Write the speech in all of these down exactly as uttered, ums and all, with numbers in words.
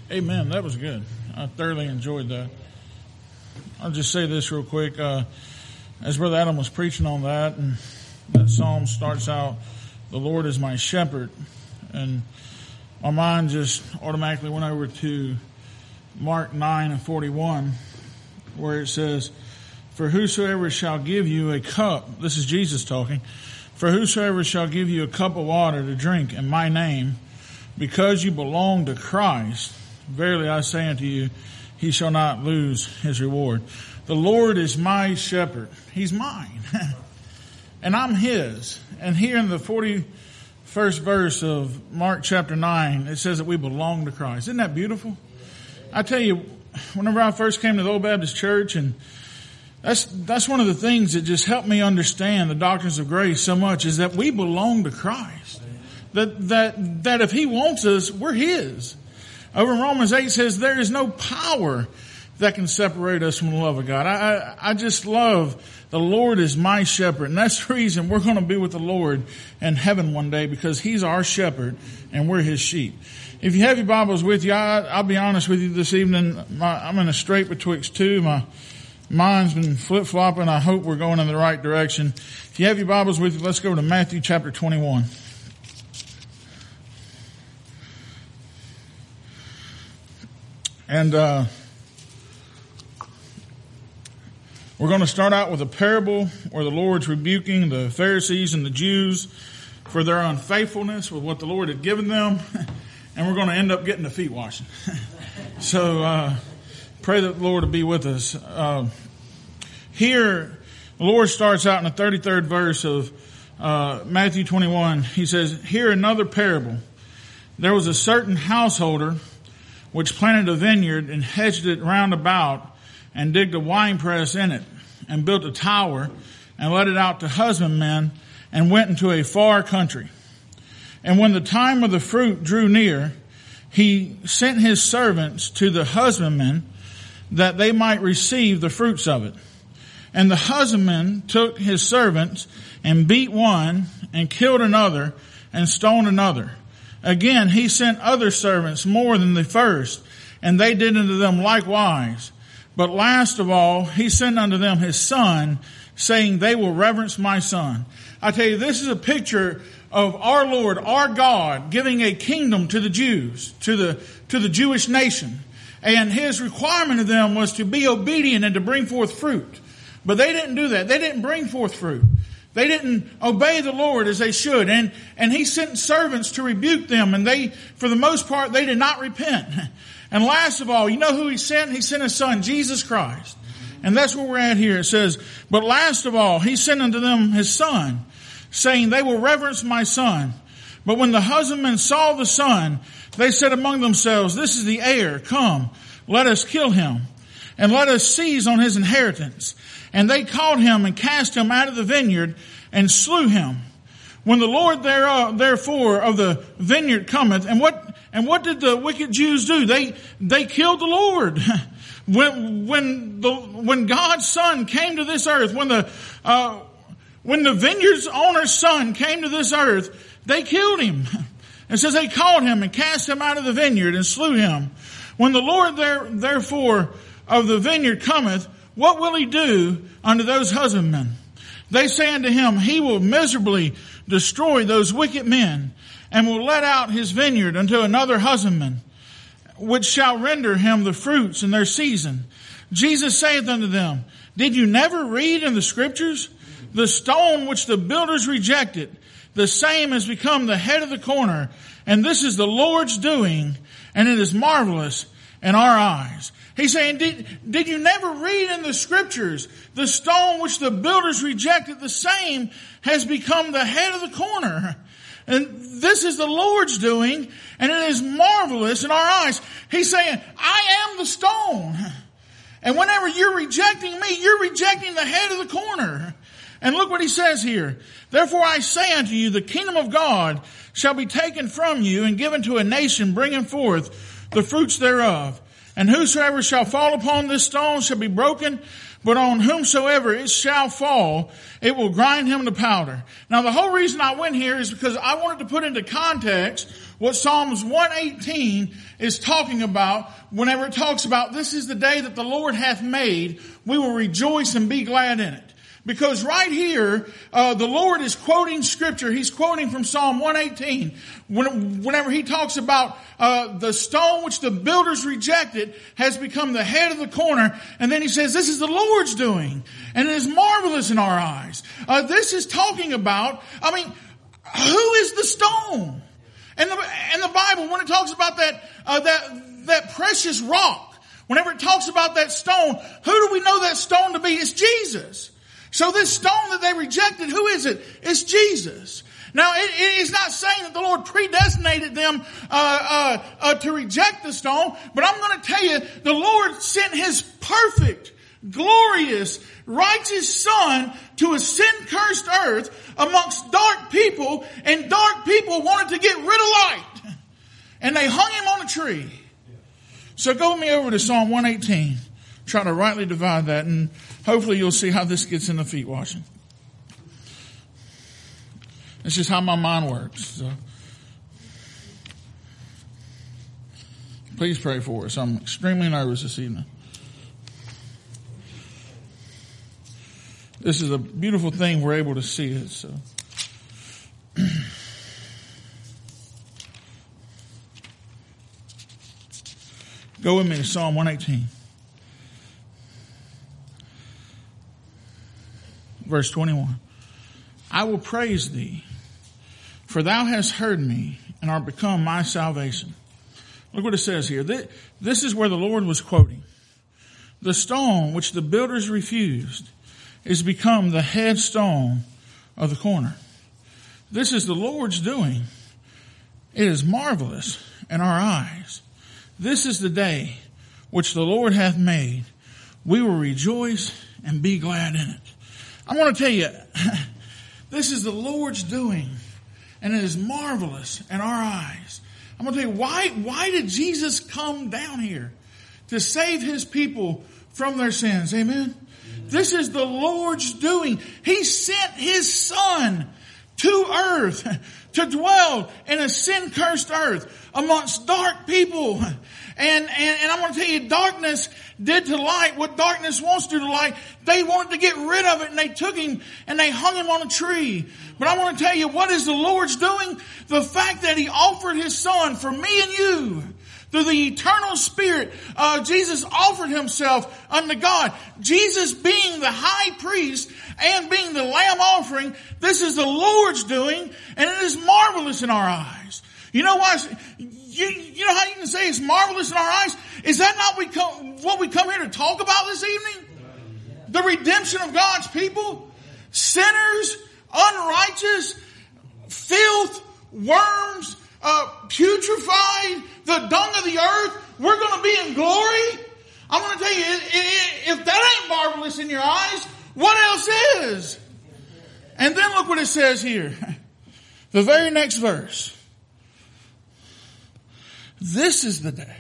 Amen. That was good. I thoroughly enjoyed that. I'll just say this real quick. Uh, as Brother Adam was preaching on that, and that psalm starts out, "The Lord is my shepherd," and my mind just automatically went over to Mark nine and forty-one, where it says, "For whosoever shall give you a cup," this is Jesus talking, "for whosoever shall give you a cup of water to drink in my name, because you belong to Christ, verily I say unto you, he shall not lose his reward." The Lord is my shepherd. He's mine. And I'm his. And here in the forty-first verse of Mark chapter nine, it says that we belong to Christ. Isn't that beautiful? I tell you, whenever I first came to the Old Baptist Church, and that's, that's one of the things that just helped me understand the doctrines of grace so much, is that we belong to Christ. That, that, that if he wants us, we're his. Over in Romans eight says there is no power that can separate us from the love of God. I, I, I just love the Lord is my shepherd. And that's the reason we're going to be with the Lord in heaven one day, because he's our shepherd and we're his sheep. If you have your Bibles with you, I, I'll be honest with you this evening. My, I'm in a strait betwixt two. My mind's been flip-flopping. I hope we're going in the right direction. If you have your Bibles with you, let's go to Matthew chapter twenty-one. And uh we're going to start out with a parable where the Lord's rebuking the Pharisees and the Jews for their unfaithfulness with what the Lord had given them. And we're going to end up getting the feet washing. So uh pray that the Lord will be with us. Uh, here, the Lord starts out in the thirty-third verse of uh Matthew twenty-one. He says, "Hear another parable. There was a certain householder which planted a vineyard and hedged it round about, and digged a winepress in it, and built a tower, and let it out to husbandmen, and went into a far country. And when the time of the fruit drew near, he sent his servants to the husbandmen, that they might receive the fruits of it. And the husbandman took his servants, and beat one, and killed another, and stoned another. Again, he sent other servants more than the first, and they did unto them likewise. But last of all, he sent unto them his son, saying, they will reverence my son." I tell you, this is a picture of our Lord, our God, giving a kingdom to the Jews, to the, to the Jewish nation. And his requirement of them was to be obedient and to bring forth fruit. But they didn't do that. They didn't bring forth fruit. They didn't obey the Lord as they should. And, and he sent servants to rebuke them. And they, for the most part, they did not repent. And last of all, you know who he sent? He sent his son, Jesus Christ. And that's where we're at here. It says, "But last of all, he sent unto them his son, saying, they will reverence my son. But when the husbandmen saw the son, they said among themselves, this is the heir. Come, let us kill him, and let us seize on his inheritance. And they caught him and cast him out of the vineyard and slew him. When the Lord thereof, therefore of the vineyard cometh," and what, and what did the wicked Jews do? They, they killed the Lord. When, when the, when God's son came to this earth, when the, uh, when the vineyard's owner's son came to this earth, they killed him. It says they caught him and cast him out of the vineyard and slew him. When the Lord there, therefore of the vineyard cometh, what will he do unto those husbandmen? They say unto him, he will miserably destroy those wicked men, and will let out his vineyard unto another husbandman, which shall render him the fruits in their season. Jesus saith unto them, did you never read in the scriptures? The stone which the builders rejected, the same has become the head of the corner, and this is the Lord's doing, and it is marvelous in our eyes. He's saying, did, did you never read in the scriptures, the stone which the builders rejected, the same has become the head of the corner. And this is the Lord's doing, and it is marvelous in our eyes. He's saying, I am the stone. And whenever you're rejecting me, you're rejecting the head of the corner. And look what he says here. Therefore I say unto you, the kingdom of God shall be taken from you and given to a nation bringing forth the fruits thereof. And whosoever shall fall upon this stone shall be broken, but on whomsoever it shall fall, it will grind him to powder. Now the whole reason I went here is because I wanted to put into context what Psalms one eighteen is talking about whenever it talks about this is the day that the Lord hath made. We will rejoice and be glad in it. Because right here, uh, the Lord is quoting scripture. He's quoting from Psalm one eighteen. When, whenever he talks about uh, the stone which the builders rejected has become the head of the corner. And then he says, this is the Lord's doing. And it is marvelous in our eyes. Uh, this is talking about, I mean, who is the stone? And the, and the Bible, when it talks about that, uh, that, that precious rock, whenever it talks about that stone, who do we know that stone to be? It's Jesus. So this stone that they rejected, who is it? It's Jesus. Now, it, it is not saying that the Lord predestinated them uh, uh, uh, to reject the stone, but I'm going to tell you, the Lord sent His perfect, glorious, righteous Son to a sin-cursed earth amongst dark people, and dark people wanted to get rid of light, and they hung Him on a tree. So go with me over to Psalm one eighteen. Try to rightly divide that, and hopefully you'll see how this gets into feet washing. It's just how my mind works. So please pray for us. I'm extremely nervous this evening. This is a beautiful thing. We're able to see it. So go with me to Psalm one eighteen. Verse twenty-one. I will praise thee, for thou hast heard me and art become my salvation. Look what it says here. This is where the Lord was quoting. The stone which the builders refused is become the headstone of the corner. This is the Lord's doing. It is marvelous in our eyes. This is the day which the Lord hath made. We will rejoice and be glad in it. I want to tell you, this is the Lord's doing, and it is marvelous in our eyes. I'm going to tell you, why, why did Jesus come down here? To save His people from their sins. Amen? This is the Lord's doing. He sent His Son to earth to dwell in a sin-cursed earth amongst dark people. And, and, and I'm going to tell you, darkness did to light what darkness wants to do to light. They wanted to get rid of it, and they took Him and they hung Him on a tree. But I want to tell you, what is the Lord's doing? The fact that He offered His Son for me and you. Through the eternal Spirit, uh, Jesus offered Himself unto God. Jesus being the high priest and being the lamb offering, this is the Lord's doing, and it is marvelous in our eyes. You know why? You, you know how you can say it's marvelous in our eyes? Is that not we come, what we come here to talk about this evening? The redemption of God's people? Sinners, unrighteous, filth, worms, uh, putrefied, the dung of the earth. We're going to be in glory. I'm going to tell you, if that ain't marvelous in your eyes, what else is? And then look what it says here. The very next verse. This is the day.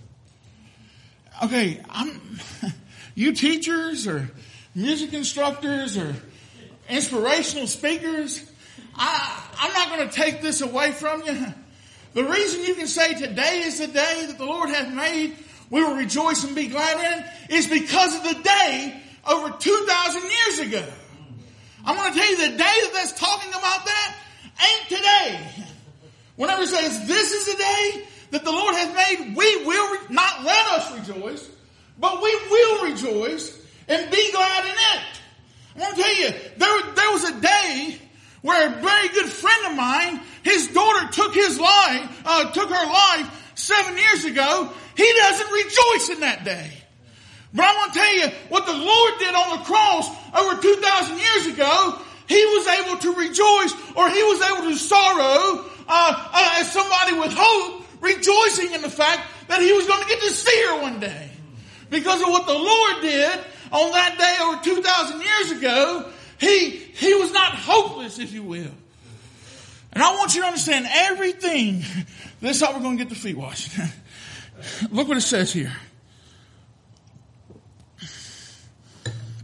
Okay, I'm, you teachers or music instructors or inspirational speakers, I, I'm not going to take this away from you. The reason you can say today is the day that the Lord hath made, we will rejoice and be glad in it, is because of the day over two thousand years ago. I'm going to tell you, the day that that's talking about that ain't today. Whenever it says this is the day that the Lord hath made, we will re- not let us rejoice, but we will rejoice and be glad in it. I want to tell you, there, there was a day where a very good friend of mine, his daughter took his life, uh, took her life seven years ago. He doesn't rejoice in that day. But I'm going to tell you what the Lord did on the cross over two thousand years ago. He was able to rejoice, or He was able to sorrow uh, uh, as somebody with hope, rejoicing in the fact that he was going to get to see her one day. Because of what the Lord did on that day over two thousand years ago, he, he was not hopeless, if you will. And I want you to understand everything. This is how we're going to get the feet washed. Look what it says here.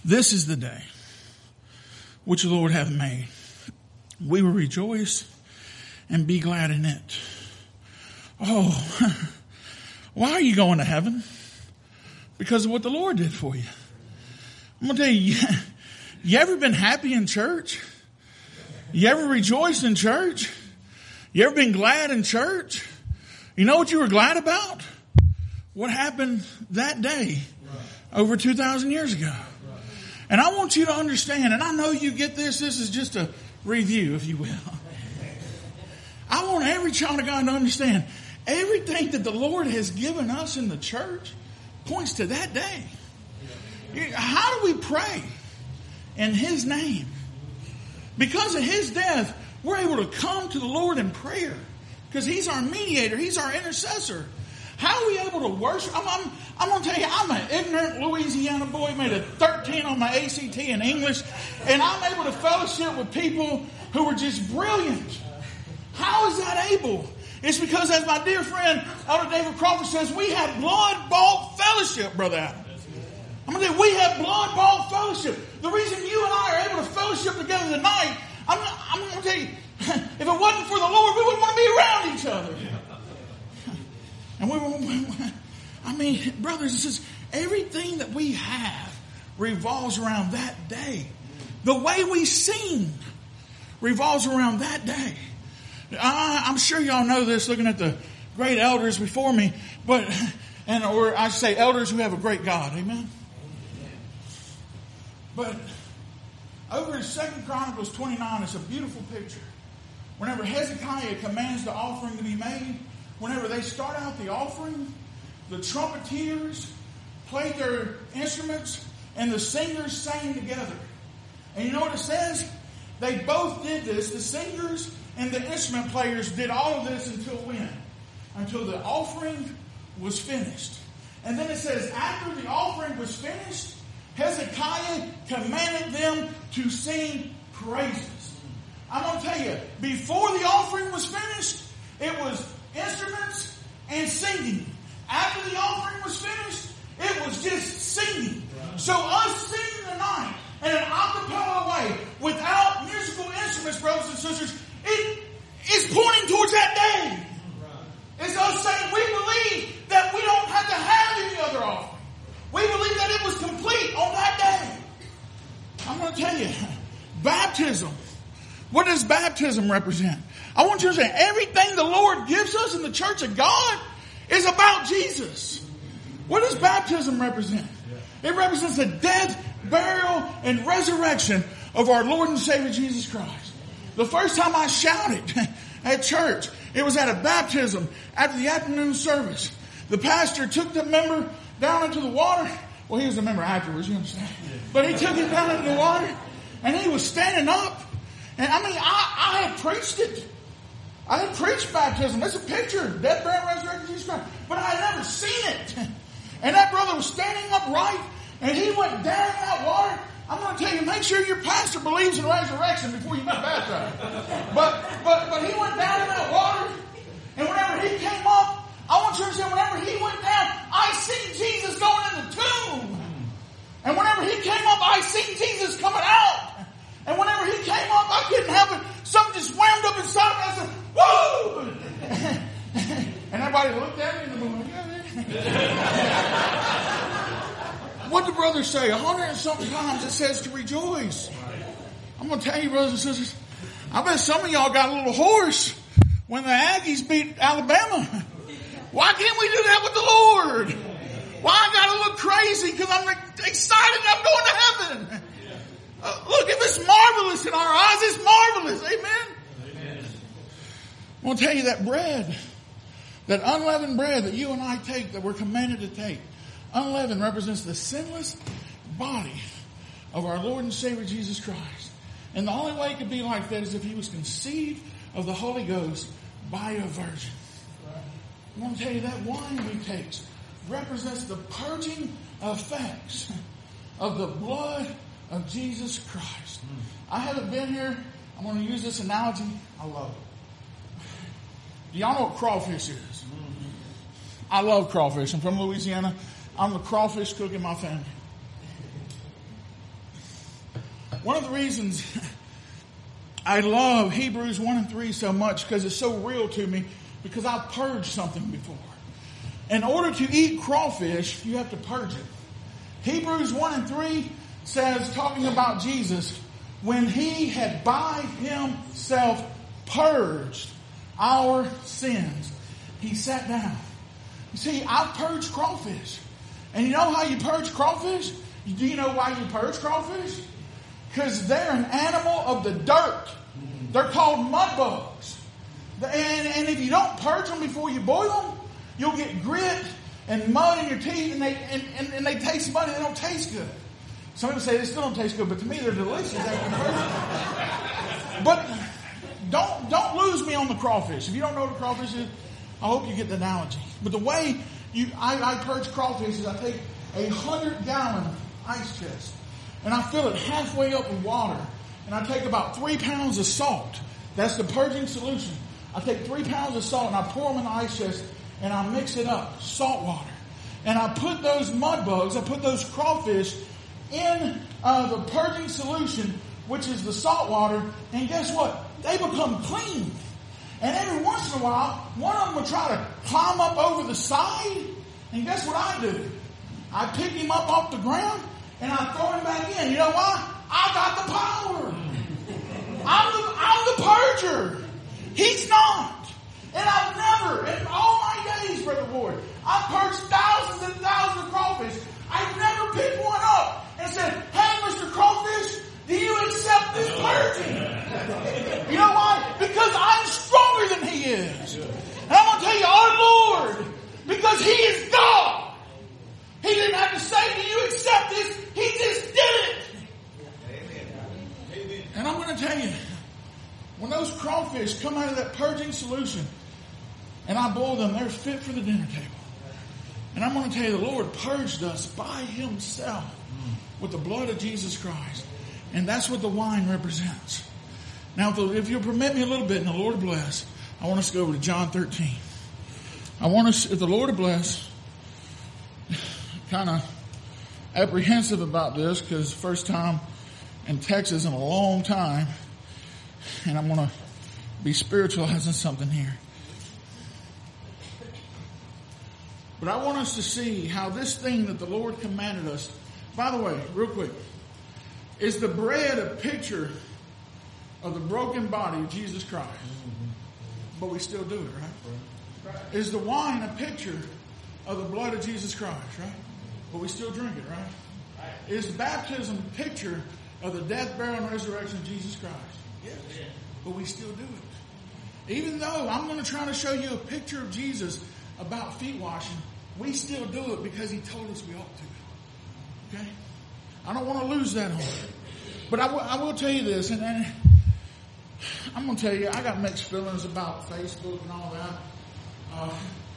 This is the day which the Lord hath made. We will rejoice and be glad in it. Oh, why are you going to heaven? Because of what the Lord did for you. I'm going to tell you, you ever been happy in church? You ever rejoiced in church? You ever been glad in church? You know what you were glad about? What happened that day over two thousand years ago. And I want you to understand, and I know you get this, this is just a review, if you will. I want every child of God to understand, everything that the Lord has given us in the church points to that day. How do we pray in His name? Because of His death, we're able to come to the Lord in prayer. Because He's our mediator. He's our intercessor. How are we able to worship? I'm, I'm, I'm going to tell you, I'm an ignorant Louisiana boy, made a thirteen on my A C T in English. And I'm able to fellowship with people who are just brilliant. How is that able? It's because, as my dear friend Elder David Crawford says, we have blood-bought fellowship, Brother Adam. I'm going to tell you, we have blood-bought fellowship. The reason you and I are able to fellowship together tonight, I'm, I'm going to tell you, if it wasn't for the Lord, we wouldn't want to be around each other. And we were, I mean, brothers and sisters, everything that we have revolves around that day. The way we sing revolves around that day. I, I'm sure y'all know this looking at the great elders before me, but, and or I say elders who have a great God. Amen. But over in Second Chronicles twenty-nine, it's a beautiful picture. Whenever Hezekiah commands the offering to be made, whenever they start out the offering, the trumpeters played their instruments and the singers sang together. And you know what it says? They both did this. The singers and the instrument players did all of this until when? Until the offering was finished. And then it says, after the offering was finished, Hezekiah commanded them to sing praises. I'm going to tell you, before the offering was finished, it was instruments and singing. After the offering was finished, it was just singing. So us singing tonight in an a cappella way, without musical instruments, brothers and sisters, it is pointing towards that day. It's us saying we believe that we don't have to have any other offering. We believe that it was complete on that day. I'm going to tell you, baptism. What does baptism represent? I want you to say everything the Lord gives us in the church of God is about Jesus. What does baptism represent? It represents the death, burial, and resurrection of our Lord and Savior Jesus Christ. The first time I shouted at church, it was at a baptism after the afternoon service. The pastor took the member down into the water. Well, he was a member afterwards, you understand. But he took him down into the water, and he was standing up. And I mean, I, I had preached it. I had preached baptism. That's a picture. Death, burial, resurrection of Jesus Christ. But I had never seen it. And that brother was standing upright, and he went down in that water. I'm going to tell you, make sure your pastor believes in resurrection before you get baptized. But, but, but he went down in that water, and whenever he came up, I want you to understand, whenever he went down, I seen Jesus going in the tomb. And whenever he came up, I seen Jesus coming out. And whenever he came up, I couldn't help it. Something just wound up inside of me. I said, whoa! And everybody looked at me and they went, what the brothers say? A hundred and something times it says to rejoice. I'm going to tell you, brothers and sisters, I bet some of y'all got a little hoarse when the Aggies beat Alabama. Why can't we do that with the Lord? Why I got to look crazy because I'm excited I'm going to heaven. Uh, look, if it's marvelous in our eyes, it's marvelous. Amen? Amen. I want to tell you that bread, that unleavened bread that you and I take, that we're commanded to take, unleavened represents the sinless body of our Lord and Savior Jesus Christ. And the only way it could be like that is if he was conceived of the Holy Ghost by a virgin. I want to tell you that wine we take represents the purging effects of the blood of Jesus Christ. I haven't been here. I'm going to use this analogy. I love it. Do y'all know what crawfish is? I love crawfish. I'm from Louisiana. I'm the crawfish cook in my family. One of the reasons I love Hebrews one and three so much because it's so real to me, because I've purged something before. In order to eat crawfish, you have to purge it. Hebrews one and three says, talking about Jesus, when he had by himself purged our sins, he sat down. You see, I've purged crawfish. And you know how you purge crawfish? Do you know why you purge crawfish? Because they're an animal of the dirt. They're called mud bugs. And, and if you don't purge them before you boil them, you'll get grit and mud in your teeth, and they and, and, and they taste muddy. They don't taste good. Some people say they still don't taste good, but to me they're delicious after purging. But don't don't lose me on the crawfish. If you don't know what a crawfish is, I hope you get the analogy. But the way you I, I purge crawfish is I take a hundred gallon ice chest and I fill it halfway up with water, and I take about three pounds of salt. That's the purging solution. I take three pounds of salt and I pour them in the ice chest and I mix it up, salt water. And I put those mud bugs, I put those crawfish in uh, the purging solution, which is the salt water. And guess what? They become clean. And every once in a while, one of them will try to climb up over the side. And guess what I do? I pick him up off the ground and I throw him back in. You know why? I got the power. I'm the, I'm the purger. He's not. And I've never, in all my days, Brother Ward, I've purged thousands and thousands of crawfish. I've never picked one up and said, hey, Mister Crawfish, do you accept this purging? You know why? Because I'm stronger than he is. And I'm going to tell you, our Lord, because he is God, he didn't have to say, do you accept this? He just did it. Amen. And I'm going to tell you, when those crawfish come out of that purging solution and I boil them, they're fit for the dinner table. And I'm going to tell you, the Lord purged us by himself with the blood of Jesus Christ. And that's what the wine represents. Now, if you'll permit me a little bit, and the Lord bless, I want us to go over to John thirteen. I want us, if the Lord bless, kind of apprehensive about this because first time in Texas in a long time. And I'm going to be spiritualizing something here. But I want us to see how this thing that the Lord commanded us, by the way, real quick, is the bread a picture of the broken body of Jesus Christ? But we still do it, right? Is the wine a picture of the blood of Jesus Christ, right? But we still drink it, right? Is baptism a picture of the death, burial, and resurrection of Jesus Christ? Yes. But we still do it. Even though I'm going to try to show you a picture of Jesus about feet washing, we still do it because he told us we ought to. Okay? I don't want to lose that on it. But I, w- I will tell you this, and, and I'm going to tell you, I got mixed feelings about Facebook and all that. Uh,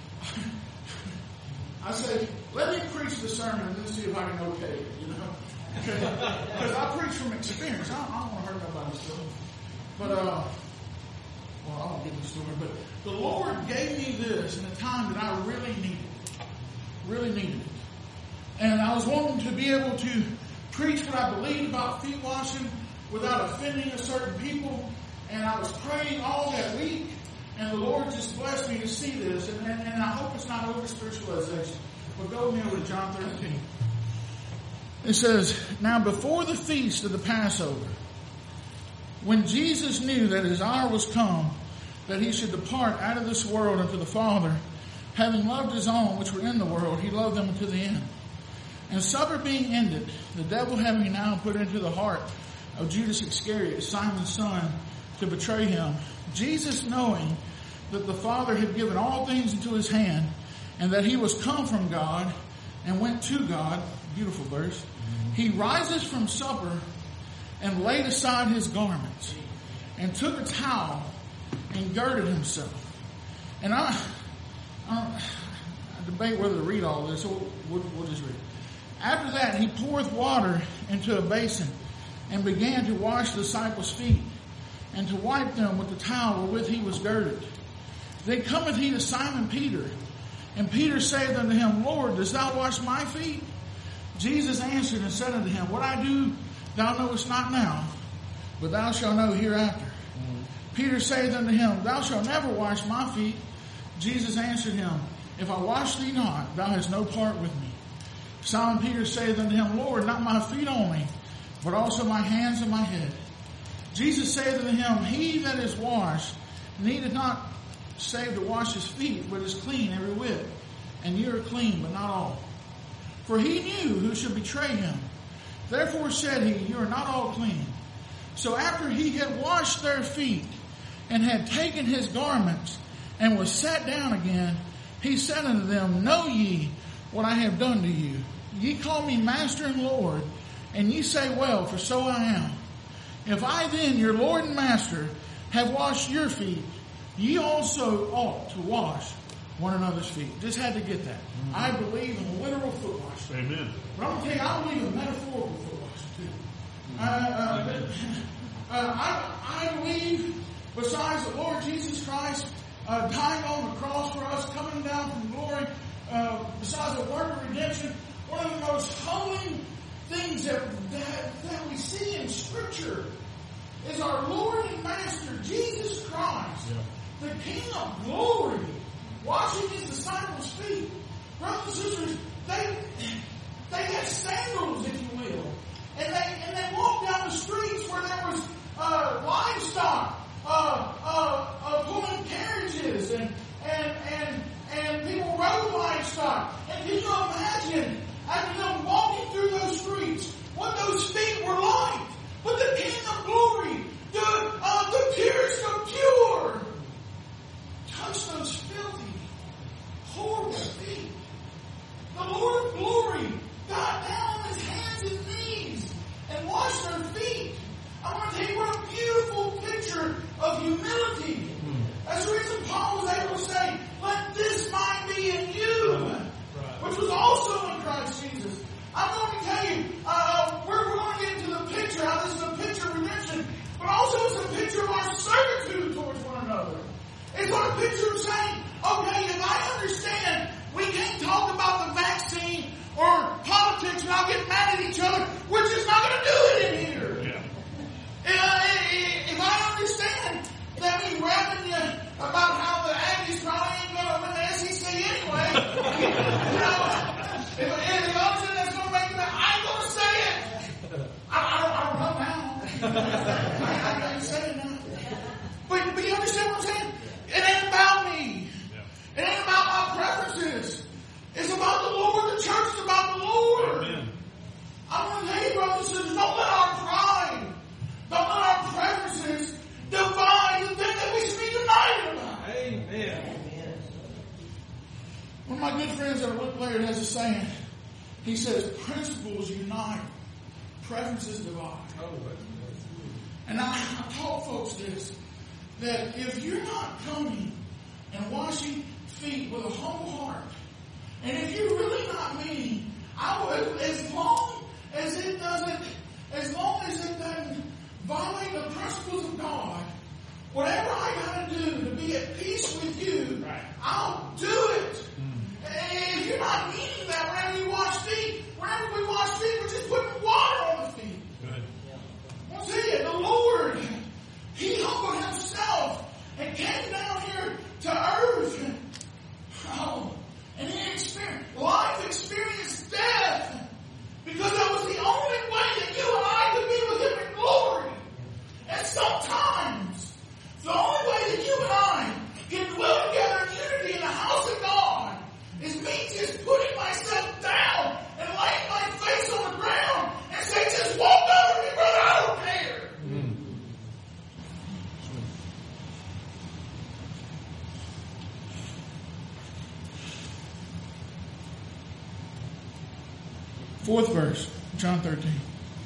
I say, let me preach the sermon and then see if I can okay it, you know? Because I preach from experience. I don't, I don't want to hurt nobody's feelings. But, uh, well, I won't get the story, but the Lord gave me this in a time that I really needed it. Really needed it. And I was wanting to be able to preach what I believed about feet washing without offending a certain people. And I was praying all that week. And the Lord just blessed me to see this. And, and, and I hope it's not over spiritualization. But go with me over to John thirteen. It says, now before the feast of the Passover, when Jesus knew that his hour was come, that he should depart out of this world unto the Father, having loved his own which were in the world, he loved them unto the end. And supper being ended, the devil having now put into the heart of Judas Iscariot, Simon's son, to betray him, Jesus, knowing that the Father had given all things into his hand, and that he was come from God and went to God, beautiful verse, he rises from supper and laid aside his garments and took a towel and girded himself. And I, I, I debate whether to read all this, so we'll, we'll just read it. After that, he poureth water into a basin and began to wash the disciples' feet and to wipe them with the towel wherewith he was girded. Then cometh he to Simon Peter, and Peter saith unto him, Lord, dost thou wash my feet? Jesus answered and said unto him, What I do Thou knowest not now, but thou shalt know hereafter. Mm-hmm. Peter saith unto him, Thou shalt never wash my feet. Jesus answered him, If I wash thee not, thou hast no part with me. Simon Peter saith unto him, Lord, not my feet only, but also my hands and my head. Jesus saith unto him, He that is washed needeth not save to wash his feet, but is clean every whit. And ye are clean, but not all. For he knew who should betray him. Therefore said he, You are not all clean. So after he had washed their feet, and had taken his garments, and was sat down again, he said unto them, Know ye what I have done to you? Ye call me Master and Lord, and ye say, Well, for so I am. If I then, your Lord and Master, have washed your feet, ye also ought to wash one another's feet. Just had to get that. Mm-hmm. I believe in a literal foot wash. Amen. But I'm going to tell you, I believe in metaphorical foot wash too. Uh, uh, uh, I, I believe, besides the Lord Jesus Christ uh, dying on the cross for us, coming down from glory, uh, besides the work of redemption, one of the most holy things that, that, that we see in Scripture is our Lord and Master, Jesus Christ, yeah. the King of glory, washing his disciples' feet. Brothers and sisters, they, they had sandals, if you will. And they, and they walked down the streets where there was uh, livestock, uh, uh, uh, pulling carriages, and, and, and, and people rode livestock. And can you imagine, after them walking through those streets, what those feet were like? But the King of glory, the, uh, the purest of pure, touched those filthy, horrible feet. The Lord of glory got down on his hands and knees and washed their feet. I want to tell you what a beautiful picture of humility. That's the reason Paul was able to say, Let this mind be in you, which was also in Christ Jesus. I'm going to tell you, uh, we're, we're going to get into the picture, how this is a picture of redemption, but also it's a picture of our servitude towards one another. It's not a picture of saying, okay, if I understand we can't talk about the vaccine or politics and I'll get mad at each other, we're just not going to do it in here. Yeah. Uh, if I understand that means rapping you about how the Aggies probably ain't going to win the S E C anyway, you know, if, if the option that's going to make me, I ain't going to say it. I, I, don't, I don't know now. I, I can't say it now. But, but you understand what I'm saying? It ain't about me. Yeah. It ain't about my preferences. It's about the Lord. The church is about the Lord. Amen. I want to tell you, brothers and sisters, don't let our pride, don't let our preferences divide the thing that we should be united about. Amen. One of my good friends that are Luke Laird has a saying. He says, principles unite, preferences divide. And I, I taught folks this, that if you're not coming and washing feet with a humble heart, and if you're really not meaning, I would, as long as it doesn't, as long as it doesn't violate the principles of God, whatever I got to do to be at peace with you, right. I'll do it. Mm. And if you're not meaning that, whenever you wash feet, whenever we wash feet, we're just putting water on the feet. Good. I'll tell you, the Lord, He humbled Himself and came down here to earth. Oh, and He experienced life, experienced death, because that was the only way that you and I could be with Him in glory. And sometimes, the only way that you and I can dwell together in unity in the house of God is me just putting myself down and laying my face on the ground and say, just walk over me, brother, I don't care. Mm. Fourth verse, John thirteen.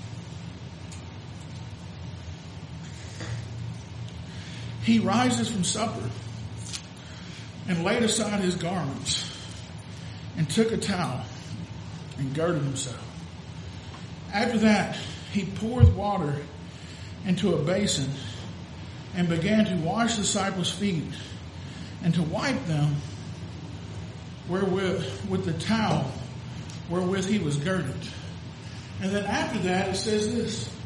He rises from supper and laid aside his garments and took a towel and girded himself. After that, he poured water into a basin and began to wash the disciples' feet and to wipe them wherewith with the towel wherewith he was girded. And then after that, it says this,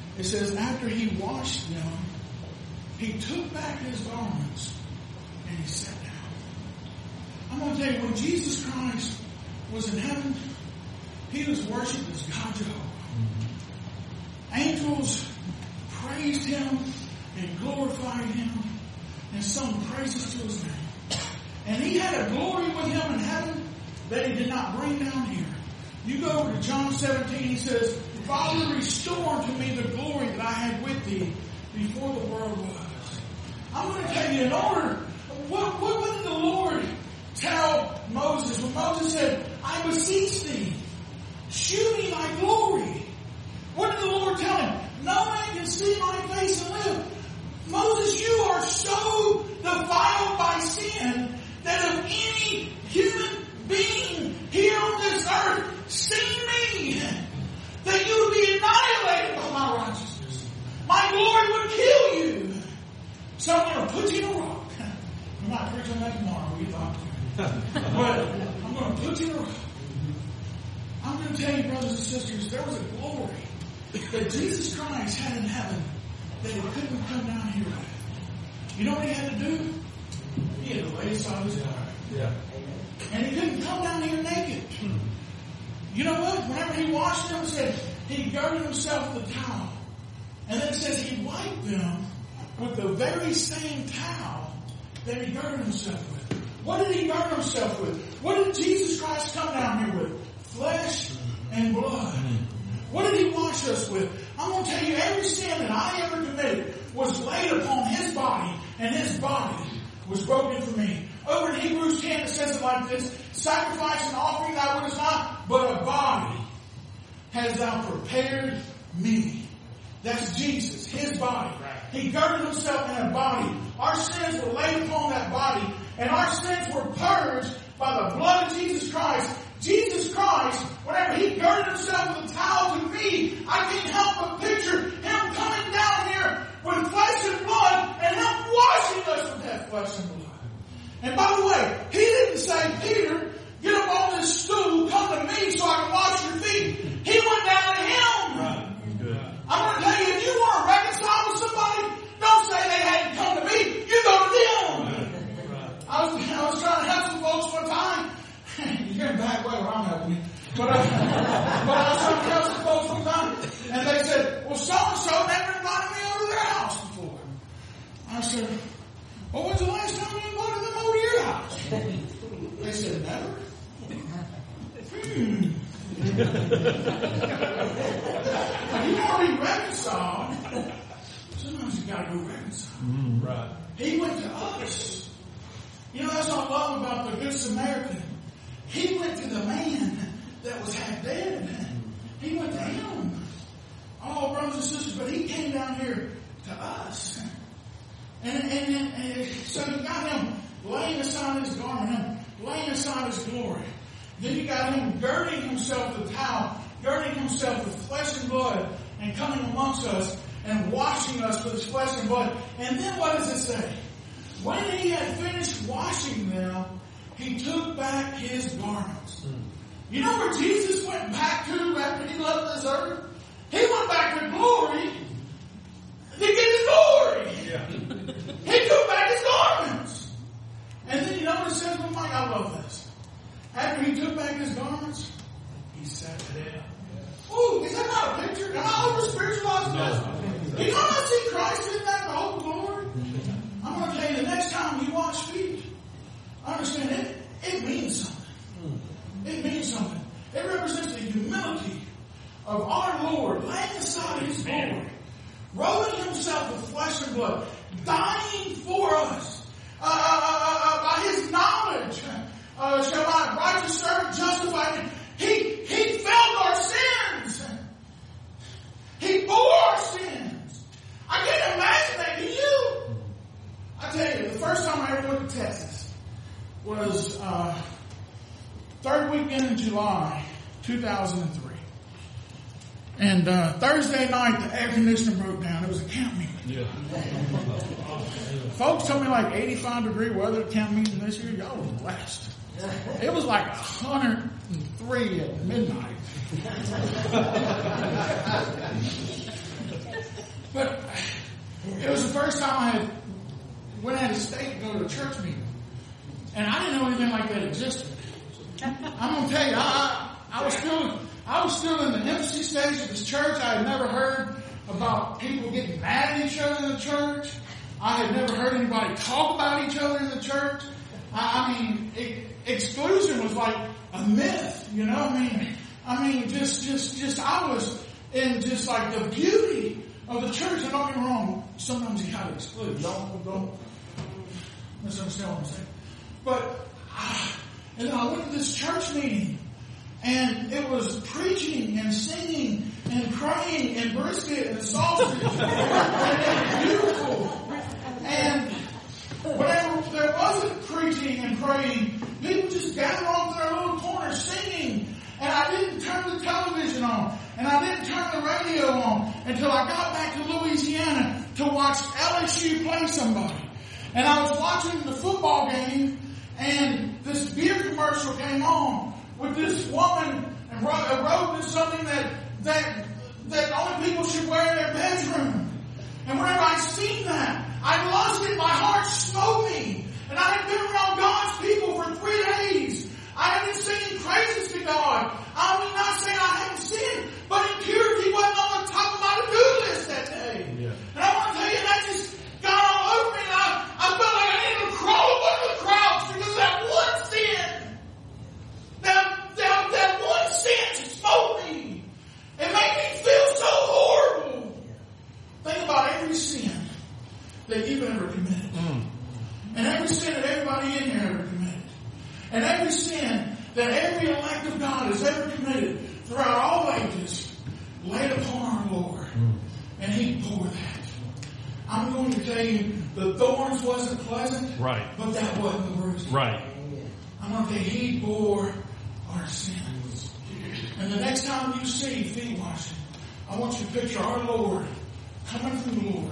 it says, after he washed them, he took back his garments and he sat down. I'm going to tell you, when Jesus Christ was in heaven, he was worshipped as God Jehovah. Angels praised him and glorified him and sung praises to his name. And he had a glory with him in heaven that he did not bring down here. You go over to John seventeen, he says, Father, restore to me the glory that I had with thee before the world was. I'm going to tell you, in order, what, what, what did the Lord tell Moses when Moses said, I beseech thee, shew me thy glory? What did the Lord tell him? No man can see my face and live. Moses, you are so defiled by sin that if any human being here on this earth seen me, that you would be annihilated by my righteousness. My glory would kill you. So I'm going to put you in a rock. We might preach on that tomorrow. We thought to. But I'm going to put you in a rock. I'm going to tell you, brothers and sisters, there was a glory that Jesus Christ had in heaven that he couldn't come down here with. You know what he had to do? He had to lay aside his garment. Yeah. And he couldn't come down here naked. You know what? Whenever he washed them, it said he girded himself with a towel. And then it says he wiped them with the very same towel that he girded himself with. What did he gird himself with? What did Jesus Christ come down here with? Flesh and blood. What did he wash us with? I'm going to tell you, every sin that I ever committed was laid upon his body, and his body was broken for me. Over in Hebrews ten, it says it like this: sacrifice and offering thou wouldest not, but a body has thou prepared me. That's Jesus, his body. He girded himself in a body. Our sins were laid upon that body, and our sins were purged by the blood of Jesus Christ. Jesus Christ, whenever he girded himself with a towel to me, I can't help but picture him coming down here with flesh and blood and him washing us with that flesh and blood. And by the way, he didn't say, Peter, get up on this stool, come to me so I can wash your feet. He went down to him. Right. Good. I'm going to tell you, if you want to reconcile with somebody, don't say they hadn't come to me. You go to them. Right. I was, I was trying to help some folks one time. You're in back way where I'm helping you. But, uh, but I was trying to help some folks one time. And they said, well, so-and-so never invited me over to their house before. I said, well, when's the last time you invited them over to your house? They said, never. Hmm. You want to be reconciled. Sometimes you got to go reconcile. Mm, right. He went to us. You know, that's what I love about the Good Samaritan. He went to the man that was half dead. He went to him. Oh, brothers and sisters, but he came down here to us. And, and, and, and so you got him laying aside his garment, him laying aside his glory. Then you got him girding himself with a towel, girding himself with flesh and blood, and coming amongst us and washing us with his flesh and blood. And then what does it say? When he had finished washing them, he took back his garments. Mm. You know where Jesus went back to after he left this earth? He went back to glory to get his glory. Yeah. He took back his garments. And then you know what it says? Oh my, I love this. After he took back his garments, he sat down. Ooh, is that not a picture? Am I over spiritualized? No. Did you not see Christ in that, the whole glory? I'm going to tell you, the next time you wash feet, understand it, it means something. It means something. It represents the humility of our Lord laying aside his glory, rolling himself with flesh and blood, dying for us, uh, uh, uh, by his knowledge. Uh, shall my righteous servant justify me? He, he felt our sins. He bore our sins. I can't imagine that. Can you? I tell you, the first time I ever went to Texas was uh, third weekend in July, two thousand three. And uh, Thursday night, the air conditioner broke down. It was a camp meeting. Yeah. Folks told me like eighty-five degree weather at camp meeting this year. Y'all was blessed. It was like one hundred three at midnight. But it was the first time I had went out of state to go to a church meeting. And I didn't know anything like that existed. I'm going to tell you, I, I, I was still, I was still in the infancy stage of this church. I had never heard about people getting mad at each other in the church. I had never heard anybody talk about each other in the church. I, I mean, it, exclusion was like a myth, you know. I mean, I mean, just, just, just, I was in just like the beauty of the church. And don't get me wrong, sometimes you gotta exclude. Don't, don't misunderstand what I'm saying. But, uh, and then I went to this church meeting, and it was preaching and singing and praying and brisket and sausage. And it was beautiful. And whenever there wasn't preaching and praying, people just gathered on their little corners singing. And I didn't turn the television on. And I didn't turn the radio on until I got back to Louisiana to watch L S U play somebody. And I was watching the football game, and this beer commercial came on with this woman and wrote this something that, that, that only people should wear in their bedroom. And whenever I seen that, I lost it. My heart smote me. And I had been around God's people for three days. I had been singing praises to God. I mean, not saying I hadn't sinned, but impurity wasn't on the top of my to-do list that day. Yeah. And I want to tell you, that just got all over me. And I, I felt like I needed to crawl over the crowds because of that one sin. That, that, that one sin just smote me. It made me feel so horrible. Think about every sin that you've ever committed. Mm. And every sin that everybody in here ever committed. And every sin that every elect of God has ever committed throughout all ages, laid upon our Lord. Mm. And He bore that. I'm going to tell you, the thorns wasn't pleasant, right? But that wasn't the worst. Right. I'm going to tell you, He bore our sins. And the next time you see feet washing, I want you to picture our Lord coming from glory,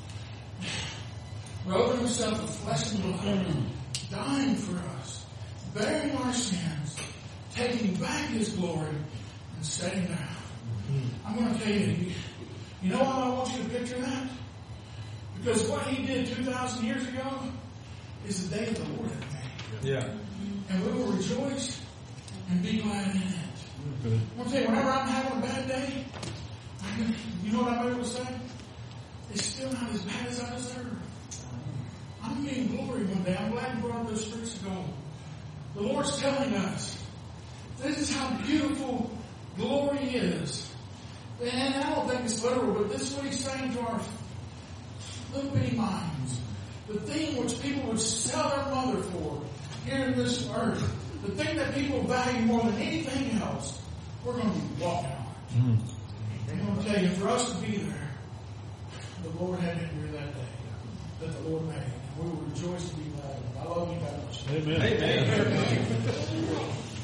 robing Himself with flesh and blood, dying for us, bearing our sins, taking back His glory, and setting down. I'm going to tell you, you know why I want you to picture that? Because what He did two thousand years ago is the day of the Lord had made. Yeah. And we will rejoice and be glad in it. Good. I want to tell you, whenever I'm having a bad day, I can, you know what I'm able to say? It's still not as bad as I deserve. I'm getting glory one day. I'm glad you brought up those streets of gold. The Lord's telling us, this is how beautiful glory is. And I don't think it's literal, but this is what He's saying to our little bitty minds. The thing which people would sell their mother for here in this earth, the thing that people value more than anything else, we're going to be walking on it. Mm. I'm going to tell you, for us to be there, the Lord had it here that day, that the Lord made. We will rejoice and be glad. I love you guys. Amen. Amen. Amen.